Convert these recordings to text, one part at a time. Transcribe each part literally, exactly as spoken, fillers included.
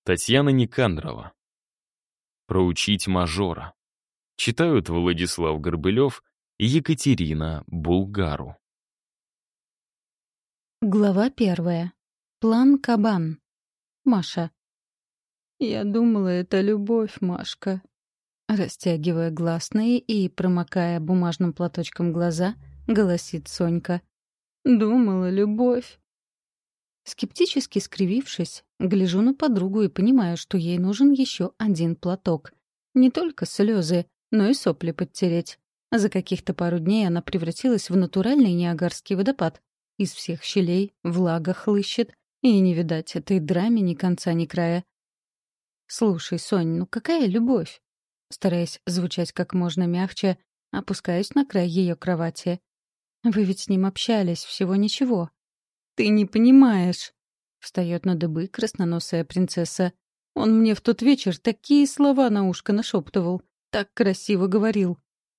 Татьяна Никандрова. «Проучить мажора». Читают Владислав Горбылев и Екатерина Булгару. Глава первая. План Кабан. Маша. «Я думала, это любовь, Машка». Растягивая гласные и промокая бумажным платочком глаза, голосит Сонька. «Думала, любовь». Скептически скривившись, гляжу на подругу и понимаю, что ей нужен еще один платок. Не только слезы, но и сопли подтереть. За каких-то пару дней она превратилась в натуральный Ниагарский водопад. Из всех щелей влага хлыщет, и не видать этой драме ни конца, ни края. «Слушай, Сонь, ну какая любовь?» Стараясь звучать как можно мягче, опускаюсь на край ее кровати. «Вы ведь с ним общались, всего ничего». «Ты не понимаешь», — встает на дыбы красноносая принцесса. «Он мне в тот вечер такие слова на ушко нашептывал, так красиво говорил».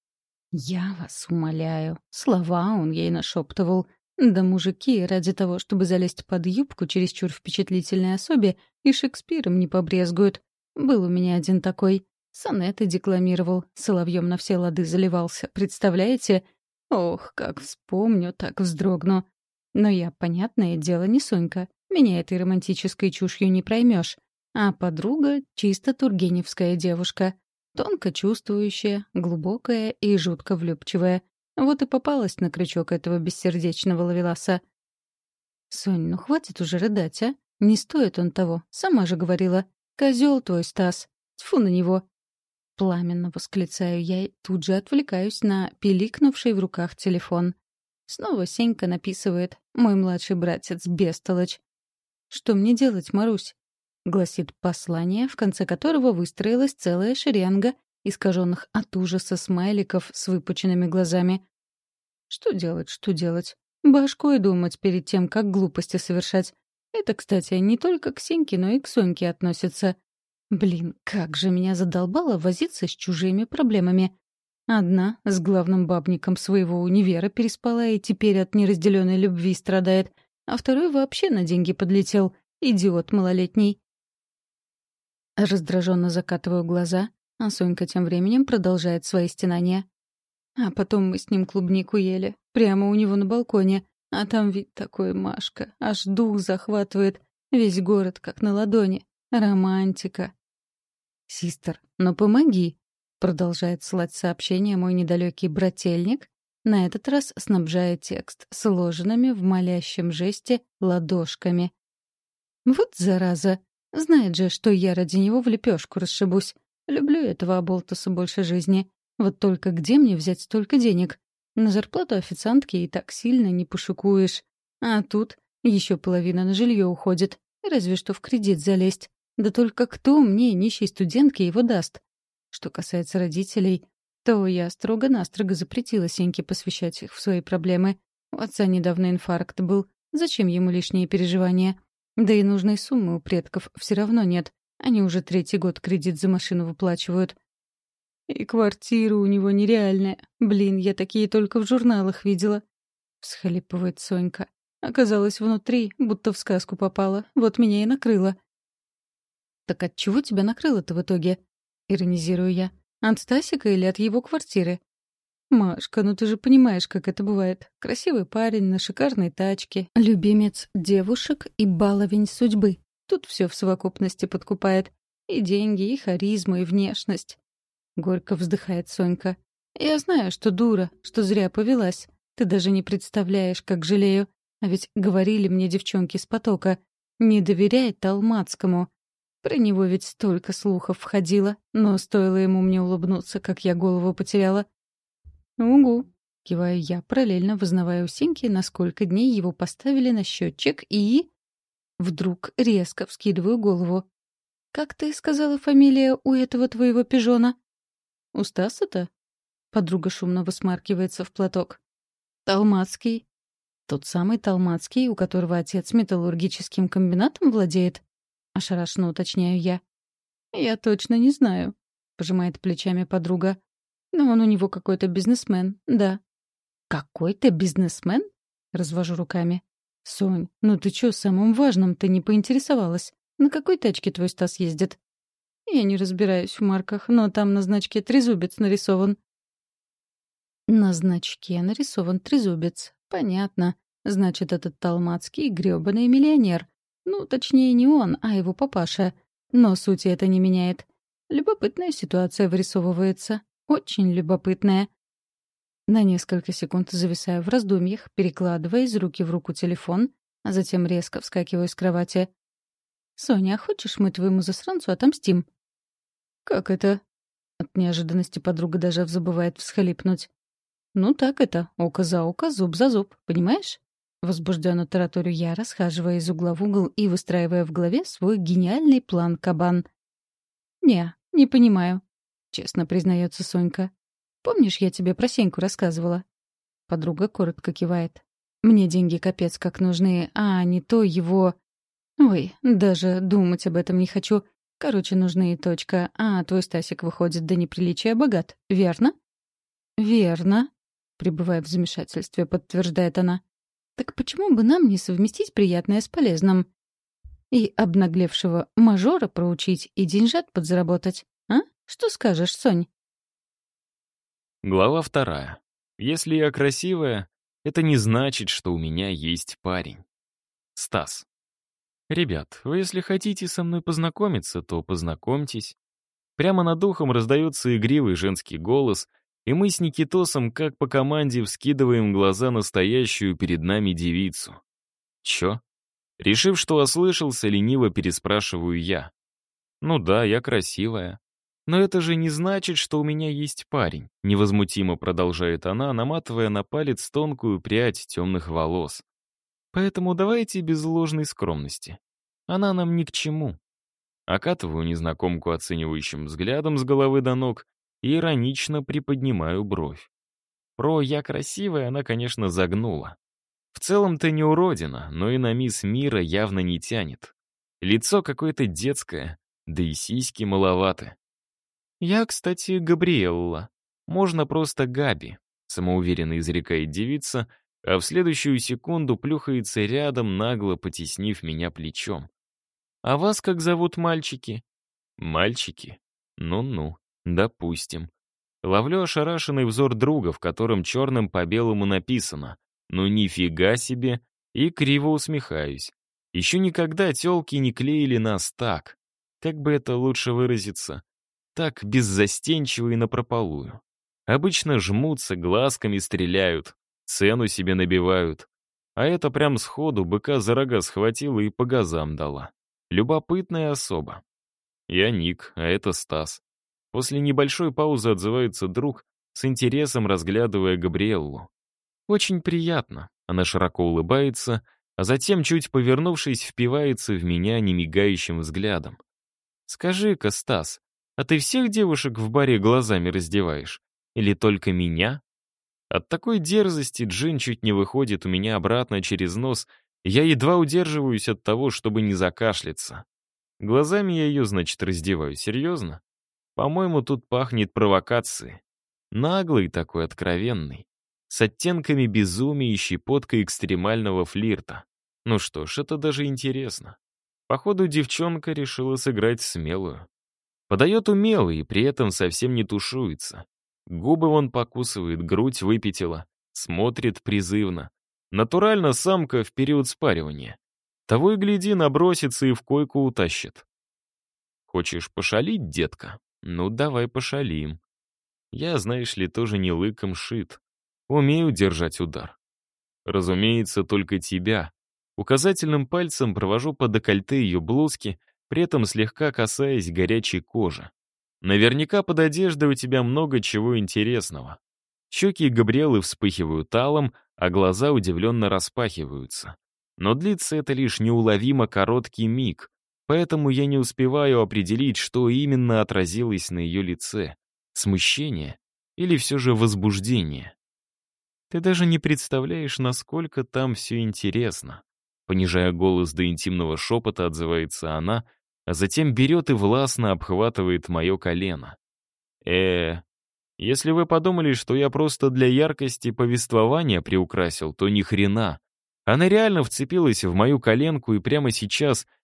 «Я вас умоляю, слова он ей нашептывал. Да мужики, ради того, чтобы залезть под юбку чересчур впечатлительной особе, и Шекспиром не побрезгуют. Был у меня один такой. Сонеты декламировал, соловьем на все лады заливался, представляете? Ох, как вспомню, так вздрогну. Но я, понятное дело, не Сонька. Меня этой романтической чушью не проймешь. А подруга — чисто тургеневская девушка. Тонко чувствующая, глубокая и жутко влюбчивая. Вот и попалась на крючок этого бессердечного ловеласа. «Сонь, ну хватит уже рыдать, а? Не стоит он того, сама же говорила. Козел твой, Стас. Тьфу на него!» Пламенно восклицаю я и тут же отвлекаюсь на пиликнувший в руках телефон. Снова Сенька написывает: «Мой младший братец, бестолочь». «Что мне делать, Марусь?» — гласит послание, в конце которого выстроилась целая шеренга искаженных от ужаса смайликов с выпученными глазами. Что делать, что делать? Башкой думать перед тем, как глупости совершать. Это, кстати, не только к Сеньке, но и к Соньке относится. Блин, как же меня задолбало возиться с чужими проблемами. Одна с главным бабником своего универа переспала и теперь от неразделенной любви страдает, а второй вообще на деньги подлетел. Идиот малолетний. Раздраженно закатываю глаза, а Сонька тем временем продолжает свои стенания. А потом мы с ним клубнику ели, прямо у него на балконе. А там вид такой, Машка, аж дух захватывает. Весь город как на ладони. Романтика. «Систер, ну помоги!» Продолжает слать сообщение мой недалекий брательник, на этот раз снабжая текст сложенными в молящем жесте ладошками. Вот зараза! Знает же, что я ради него в лепешку расшибусь. Люблю этого оболтуса больше жизни. Вот только где мне взять столько денег? На зарплату официантки и так сильно не пошикуешь. А тут еще половина на жилье уходит. Разве что в кредит залезть. Да только кто мне, нищей студентке, его даст? Что касается родителей, то я строго-настрого запретила Сеньке посвящать их в свои проблемы. У отца недавно инфаркт был. Зачем ему лишние переживания? Да и нужной суммы у предков все равно нет. Они уже третий год кредит за машину выплачивают. И квартира у него нереальная. Блин, я такие только в журналах видела. Всхлипывает Сонька. Оказалось, внутри, будто в сказку попала. Вот меня и накрыло. «Так от чего тебя накрыло-то в итоге?» — иронизирую я. «От Стасика или от его квартиры?» «Машка, ну ты же понимаешь, как это бывает. Красивый парень на шикарной тачке, любимец девушек и баловень судьбы. Тут все в совокупности подкупает. И деньги, и харизма, и внешность». Горько вздыхает Сонька. «Я знаю, что дура, что зря повелась. Ты даже не представляешь, как жалею. А ведь говорили мне девчонки с потока. Не доверяй Талмацкому. Про него ведь столько слухов входило, но стоило ему мне улыбнуться, как я голову потеряла». «Угу», — киваю я, параллельно вызнавая у Сеньки, на сколько дней его поставили на счетчик, и... Вдруг резко вскидываю голову. «Как ты сказала фамилия у этого твоего пижона?» «У Стаса-то?» Подруга шумно высмаркивается в платок. «Талмацкий». «Тот самый Талмацкий, у которого отец металлургическим комбинатом владеет?» Ошарашенно уточняю я. «Я точно не знаю», — пожимает плечами подруга. «Но он у него какой-то бизнесмен, да». «Какой-то бизнесмен?» — развожу руками. «Сонь, ну ты чё, самым важным ты не поинтересовалась? На какой тачке твой Стас ездит?» «Я не разбираюсь в марках, но там на значке трезубец нарисован». «На значке нарисован трезубец. Понятно. Значит, этот Талмацкий — грёбаный миллионер. Ну, точнее, не он, а его папаша. Но сути это не меняет. Любопытная ситуация вырисовывается. Очень любопытная». На несколько секунд зависаю в раздумьях, перекладывая из руки в руку телефон, а затем резко вскакиваю с кровати. «Соня, а хочешь, мы твоему засранцу отомстим?» «Как это?» От неожиданности подруга даже забывает всхлипнуть. «Ну так это, око за око, зуб за зуб, понимаешь?» Возбужденно тараторю я, расхаживая из угла в угол и выстраивая в голове свой гениальный план кабан. «Не, не понимаю», — честно признается Сонька. «Помнишь, я тебе про Сеньку рассказывала?» Подруга коротко кивает. «Мне деньги капец как нужны, а не то его...» «Ой, даже думать об этом не хочу. Короче, нужны и точка. А твой Стасик выходит до неприличия богат, верно?» «Верно», — пребывая в замешательстве, подтверждает она. «Так почему бы нам не совместить приятное с полезным? И обнаглевшего мажора проучить, и деньжат подзаработать? А? Что скажешь, Сонь?» Глава вторая. Если я красивая, это не значит, что у меня есть парень. Стас. Ребят, вы если хотите со мной познакомиться, то познакомьтесь. Прямо над ухом раздается игривый женский голос, и мы с Никитосом, как по команде, вскидываем глаза на стоящую перед нами девицу. Чё? Решив, что ослышался, лениво переспрашиваю я. Ну да, я красивая. Но это же не значит, что у меня есть парень, невозмутимо продолжает она, наматывая на палец тонкую прядь темных волос. Поэтому давайте без ложной скромности. Она нам ни к чему. Окатываю незнакомку оценивающим взглядом с головы до ног и иронично приподнимаю бровь. Про «я красивая» она, конечно, загнула. В целом-то не уродина, но и на мисс Мира явно не тянет. Лицо какое-то детское, да и сиськи маловаты. «Я, кстати, Габриэлла. Можно просто Габи», — самоуверенно изрекает девица, а в следующую секунду плюхается рядом, нагло потеснив меня плечом. «А вас как зовут, мальчики?» «Мальчики? Ну-ну, допустим». Ловлю ошарашенный взор друга, в котором черным по белому написано «Ну нифига себе!» и криво усмехаюсь. Еще никогда тёлки не клеили нас так. Как бы это лучше выразиться? Так беззастенчиво и напропалую. Обычно жмутся, глазками стреляют, цену себе набивают. А это прям сходу быка за рога схватила и по газам дала. Любопытная особа. Я Ник, а это Стас. После небольшой паузы отзывается друг, с интересом разглядывая Габриэллу. Очень приятно. Она широко улыбается, а затем, чуть повернувшись, впивается в меня немигающим взглядом. «Скажи-ка, Стас, а ты всех девушек в баре глазами раздеваешь? Или только меня?» От такой дерзости джин чуть не выходит у меня обратно через нос, и я едва удерживаюсь от того, чтобы не закашляться. Глазами я ее, значит, раздеваю. Серьезно? По-моему, тут пахнет провокацией. Наглый такой, откровенный. С оттенками безумия и щепоткой экстремального флирта. Ну что ж, это даже интересно. Походу, девчонка решила сыграть смелую. Подает умело и при этом совсем не тушуется. Губы вон покусывает, грудь выпятила, смотрит призывно. Натурально самка в период спаривания. Того и гляди, набросится и в койку утащит. Хочешь пошалить, детка? Ну, давай пошалим. Я, знаешь ли, тоже не лыком шит. Умею держать удар. Разумеется, только тебя. Указательным пальцем провожу по декольте ее блузки, при этом слегка касаясь горячей кожи. Наверняка под одеждой у тебя много чего интересного. Щеки Габриэлы вспыхивают алым, а глаза удивленно распахиваются. Но длится это лишь неуловимо короткий миг, поэтому я не успеваю определить, что именно отразилось на ее лице. Смущение или все же возбуждение? Ты даже не представляешь, насколько там все интересно. Понижая голос до интимного шепота, отзывается она, а затем берет и властно обхватывает мое колено. э если вы подумали, что я просто для яркости повествования приукрасил, то ни хрена. Она реально вцепилась в мою коленку и прямо сейчас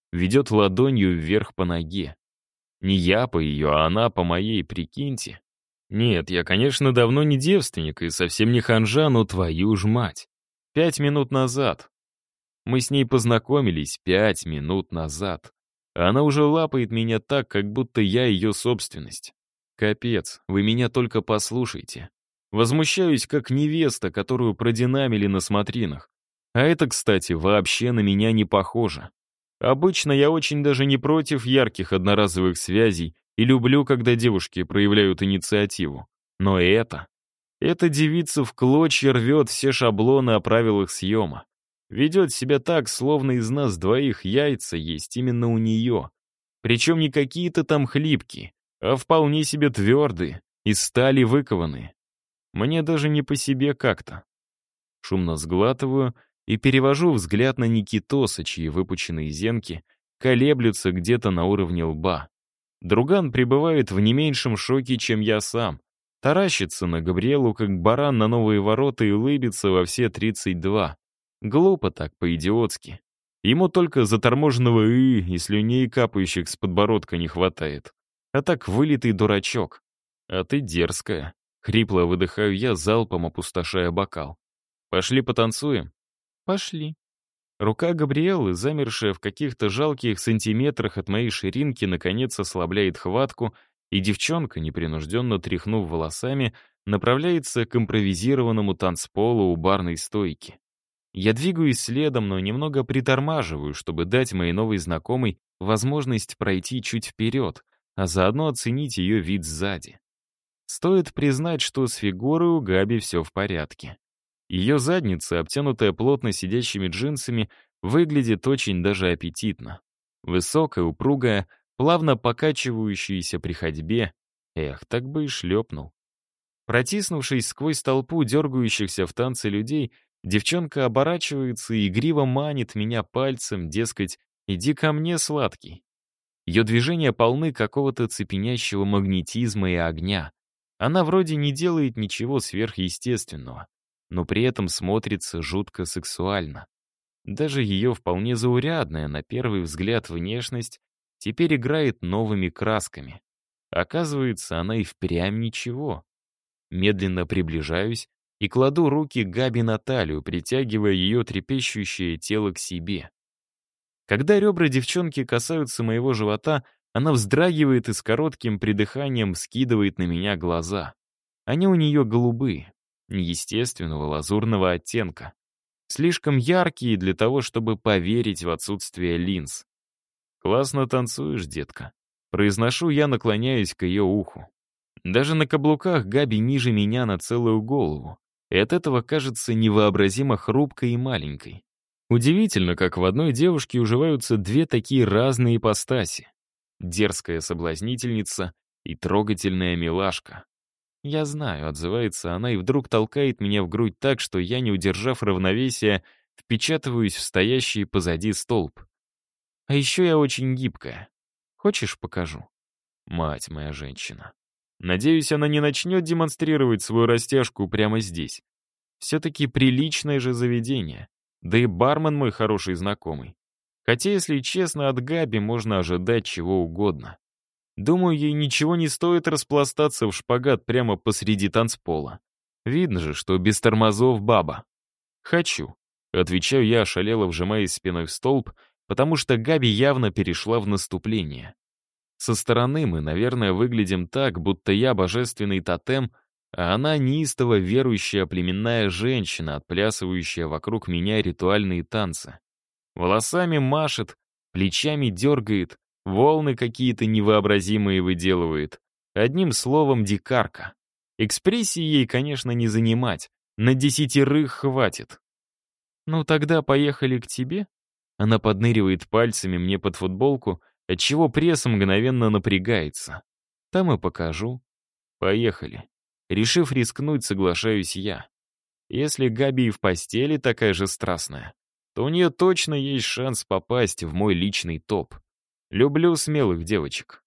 ведет ладонью вверх по ноге. Не я по ее, а она по моей, прикиньте. Нет, я, конечно, давно не девственник и совсем не ханжа, но твою ж мать. Пять минут назад. Мы с ней познакомились пять минут назад. А она уже лапает меня так, как будто я ее собственность. Капец, вы меня только послушайте. Возмущаюсь, как невеста, которую продинамили на смотринах. А это, кстати, вообще на меня не похоже. Обычно я очень даже не против ярких одноразовых связей и люблю, когда девушки проявляют инициативу. Но это... Эта девица в клочья рвет все шаблоны о правилах съема. Ведет себя так, словно из нас двоих яйца есть именно у нее. Причем не какие-то там хлипкие, а вполне себе твердые, из стали выкованные. Мне даже не по себе как-то. Шумно сглатываю и перевожу взгляд на Никитоса, чьи выпученные зенки колеблются где-то на уровне лба. Друган пребывает в не меньшем шоке, чем я сам. Таращится на Габриэлу, как баран на новые ворота, и улыбится во все тридцать два. Глупо так, по-идиотски. Ему только заторможенного «ы» и слюней, капающих с подбородка, не хватает. А так вылитый дурачок. А ты дерзкая. Хрипло выдыхаю я, залпом опустошая бокал. Пошли потанцуем? Пошли. Рука Габриэлы, замершая в каких-то жалких сантиметрах от моей ширинки, наконец ослабляет хватку, и девчонка, непринужденно тряхнув волосами, направляется к импровизированному танцполу у барной стойки. Я двигаюсь следом, но немного притормаживаю, чтобы дать моей новой знакомой возможность пройти чуть вперед, а заодно оценить ее вид сзади. Стоит признать, что с фигурой у Габи все в порядке. Ее задница, обтянутая плотно сидящими джинсами, выглядит очень даже аппетитно. Высокая, упругая, плавно покачивающаяся при ходьбе. Эх, так бы и шлепнул. Протиснувшись сквозь толпу дергающихся в танце людей, девчонка оборачивается и игриво манит меня пальцем, дескать, «иди ко мне, сладкий». Ее движения полны какого-то цепенящего магнетизма и огня. Она вроде не делает ничего сверхъестественного, но при этом смотрится жутко сексуально. Даже ее вполне заурядная, на первый взгляд, внешность теперь играет новыми красками. Оказывается, она и впрямь ничего. Медленно приближаюсь и кладу руки Габи на талию, притягивая ее трепещущее тело к себе. Когда ребра девчонки касаются моего живота, она вздрагивает и с коротким придыханием скидывает на меня глаза. Они у нее голубые, неестественного лазурного оттенка. Слишком яркие для того, чтобы поверить в отсутствие линз. «Классно танцуешь, детка». Произношу я, наклоняюсь к ее уху. Даже на каблуках Габи ниже меня на целую голову. И от этого кажется невообразимо хрупкой и маленькой. Удивительно, как в одной девушке уживаются две такие разные ипостаси. Дерзкая соблазнительница и трогательная милашка. «Я знаю», — отзывается она и вдруг толкает меня в грудь так, что я, не удержав равновесия, впечатываюсь в стоящий позади столб. «А еще я очень гибкая. Хочешь, покажу?» Мать моя женщина. Надеюсь, она не начнет демонстрировать свою растяжку прямо здесь. Все-таки приличное же заведение. Да и бармен мой хороший знакомый. Хотя, если честно, от Габи можно ожидать чего угодно. Думаю, ей ничего не стоит распластаться в шпагат прямо посреди танцпола. Видно же, что без тормозов баба. «Хочу», — отвечаю я, ошалело вжимаясь спиной в столб, потому что Габи явно перешла в наступление. Со стороны мы, наверное, выглядим так, будто я божественный тотем, а она неистово верующая племенная женщина, отплясывающая вокруг меня ритуальные танцы. Волосами машет, плечами дергает, волны какие-то невообразимые выделывает. Одним словом, дикарка. Экспрессии ей, конечно, не занимать, на десятерых хватит. «Ну тогда поехали к тебе?» Она подныривает пальцами мне под футболку, отчего пресс мгновенно напрягается. Там и покажу. Поехали. Решив рискнуть, соглашаюсь я. Если Габи и в постели такая же страстная, то у нее точно есть шанс попасть в мой личный топ. Люблю смелых девочек.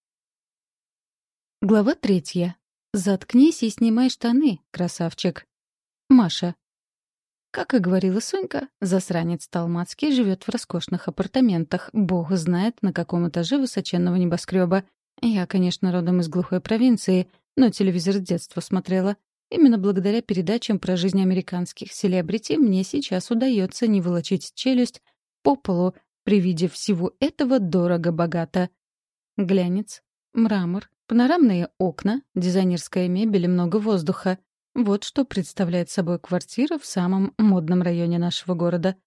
Глава третья. Заткнись и снимай штаны, красавчик. Маша. Как и говорила Сонька, засранец Талмацкий живет в роскошных апартаментах, бог знает, на каком этаже высоченного небоскреба. Я, конечно, родом из глухой провинции, но телевизор с детства смотрела. Именно благодаря передачам про жизнь американских селебрити мне сейчас удается не волочить челюсть по полу при виде всего этого дорого-богато. Глянец, мрамор, панорамные окна, дизайнерская мебель и много воздуха. Вот что представляет собой квартира в самом модном районе нашего города.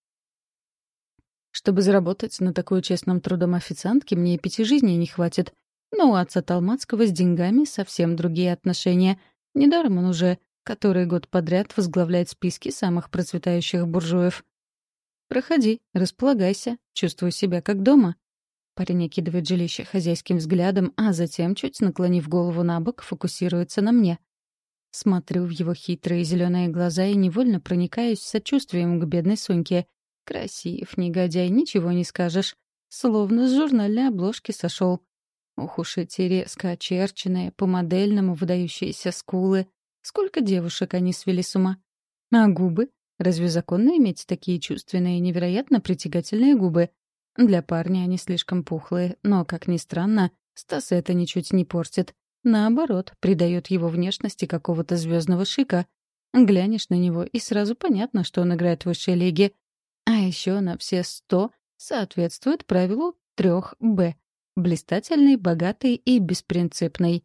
Чтобы заработать на такую честным трудом официантки, мне и пяти жизней не хватит. Но у отца Талмацкого с деньгами совсем другие отношения. Недаром он уже который год подряд возглавляет списки самых процветающих буржуев. «Проходи, располагайся, чувствуй себя как дома». Парень окидывает жилище хозяйским взглядом, а затем, чуть наклонив голову на бок, фокусируется на мне. Смотрю в его хитрые зеленые глаза и невольно проникаюсь сочувствием к бедной Соньке. Красив, негодяй, ничего не скажешь. Словно с журнальной обложки сошел. Ух уж эти резко очерченные, по-модельному выдающиеся скулы. Сколько девушек они свели с ума. А губы? Разве законно иметь такие чувственные, невероятно притягательные губы? Для парня они слишком пухлые, но, как ни странно, Стаса это ничуть не портит. Наоборот, придает его внешности какого-то звездного шика. Глянешь на него, и сразу понятно, что он играет в высшей лиге. А еще на все сто соответствует правилу трех Б. Блистательный, богатый и беспринципный.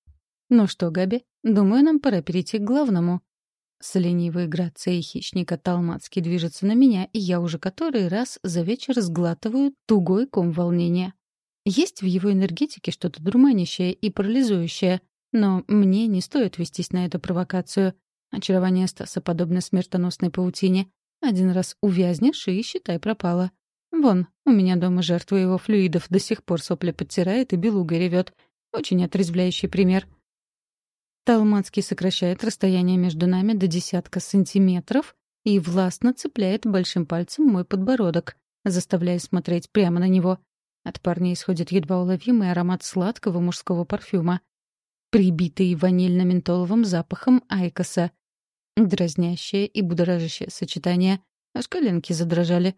Ну что, Габи, думаю, нам пора перейти к главному. С ленивой грацией хищника Талмацкий движется на меня, и я уже который раз за вечер сглатываю тугой ком волнения. Есть в его энергетике что-то дурманящее и парализующее, но мне не стоит вестись на эту провокацию. Очарование Стаса подобно смертоносной паутине. Один раз увязнешь и, считай, пропало. Вон, у меня дома жертва его флюидов до сих пор сопли подтирает и белугой ревет. Очень отрезвляющий пример. Талмацкий сокращает расстояние между нами до десятка сантиметров и властно цепляет большим пальцем мой подбородок, заставляя смотреть прямо на него. От парня исходит едва уловимый аромат сладкого мужского парфюма, прибитый ванильно-ментоловым запахом айкоса. Дразнящее и будоражащее сочетание. Аж коленки задрожали.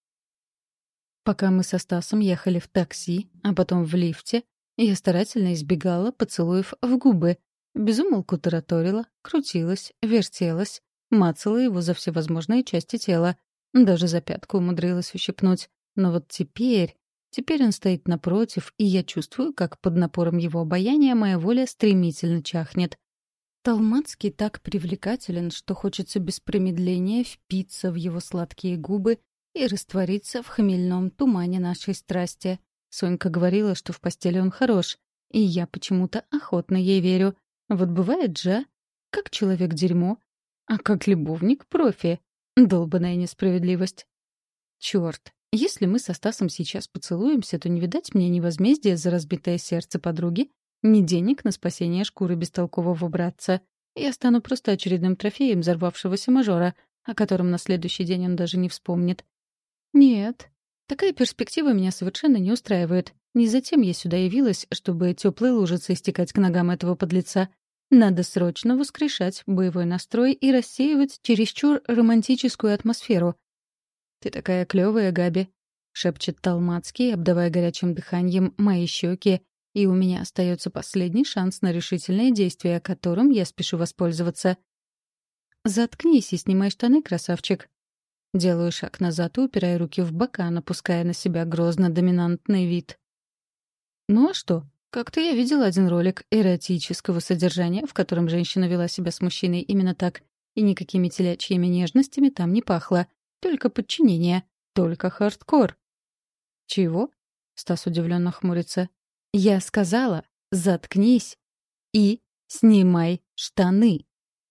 Пока мы со Стасом ехали в такси, а потом в лифте, я старательно избегала поцелуев в губы, безумолку тараторила, крутилась, вертелась, мацала его за всевозможные части тела, даже за пятку умудрилась ущипнуть. Но вот теперь... Теперь он стоит напротив, и я чувствую, как под напором его обаяния моя воля стремительно чахнет. Талмацкий так привлекателен, что хочется без промедления впиться в его сладкие губы и раствориться в хмельном тумане нашей страсти. Сонька говорила, что в постели он хорош, и я почему-то охотно ей верю. Вот бывает же, как человек дерьмо, а как любовник профи. Долбаная несправедливость. Чёрт, если мы со Стасом сейчас поцелуемся, то не видать мне ни возмездия за разбитое сердце подруги, ни денег на спасение шкуры бестолкового братца. Я стану просто очередным трофеем взорвавшегося мажора, о котором на следующий день он даже не вспомнит. Нет, такая перспектива меня совершенно не устраивает. Не затем я сюда явилась, чтобы теплой лужицей стекать к ногам этого подлеца. Надо срочно воскрешать боевой настрой и рассеивать чересчур романтическую атмосферу. «Ты такая клёвая, Габи», — шепчет Талмацкий, обдавая горячим дыханием мои щеки, и у меня остается последний шанс на решительное действие, которым я спешу воспользоваться. «Заткнись и снимай штаны, красавчик». Делаю шаг назад и упирая руки в бока, напуская на себя грозно-доминантный вид. Ну а что? Как-то я видела один ролик эротического содержания, в котором женщина вела себя с мужчиной именно так, и никакими телячьими нежностями там не пахло. Только подчинение, только хардкор. «Чего?» — Стас удивленно хмурится. «Я сказала, заткнись и снимай штаны».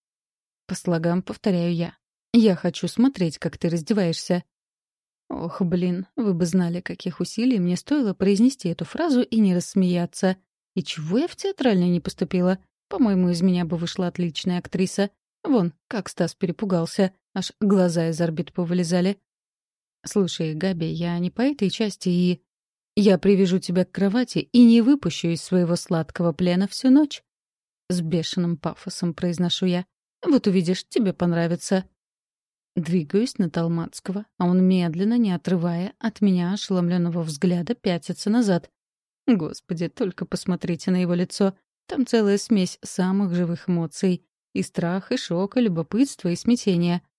По слогам повторяю я. «Я хочу смотреть, как ты раздеваешься». Ох, блин, вы бы знали, каких усилий мне стоило произнести эту фразу и не рассмеяться. И чего я в театральный не поступила? По-моему, из меня бы вышла отличная актриса. Вон, как Стас перепугался, аж глаза из орбит повылезали. «Слушай, Габи, я не по этой части и... Я привяжу тебя к кровати и не выпущу из своего сладкого плена всю ночь». С бешеным пафосом произношу я. «Вот увидишь, тебе понравится». Двигаюсь на Талмацкого, а он медленно, не отрывая от меня ошеломленного взгляда, пятится назад. Господи, только посмотрите на его лицо. Там целая смесь самых живых эмоций. И страх, и шок, и любопытство, и смятение.